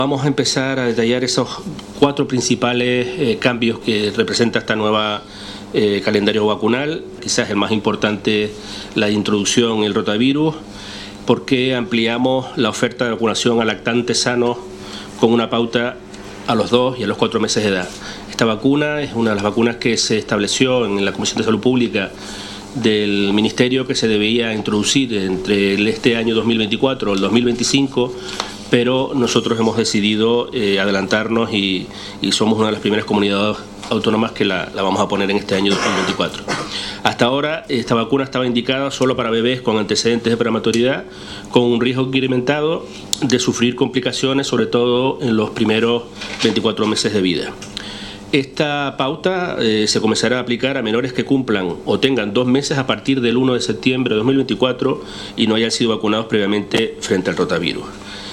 Vamos a empezar a detallar esos 4 principales cambios que representa esta nueva calendario vacunal. Quizás el más importante, la introducción en el rotavirus, porque ampliamos la oferta de vacunación a lactantes sanos con una pauta a los 2 y a los 4 meses de edad. Esta vacuna es una de las vacunas que se estableció en la Comisión de Salud Pública del Ministerio, que se debía introducir entre este año 2024 o el 2025, pero nosotros hemos decidido adelantarnos y somos una de las primeras comunidades autónomas que la vamos a poner en este año 2024. Hasta ahora esta vacuna estaba indicada solo para bebés con antecedentes de prematuridad, con un riesgo incrementado de sufrir complicaciones, sobre todo en los primeros 24 meses de vida. Esta pauta se comenzará a aplicar a menores que cumplan o tengan 2 meses a partir del 1 de septiembre de 2024 y no hayan sido vacunados previamente frente al rotavirus.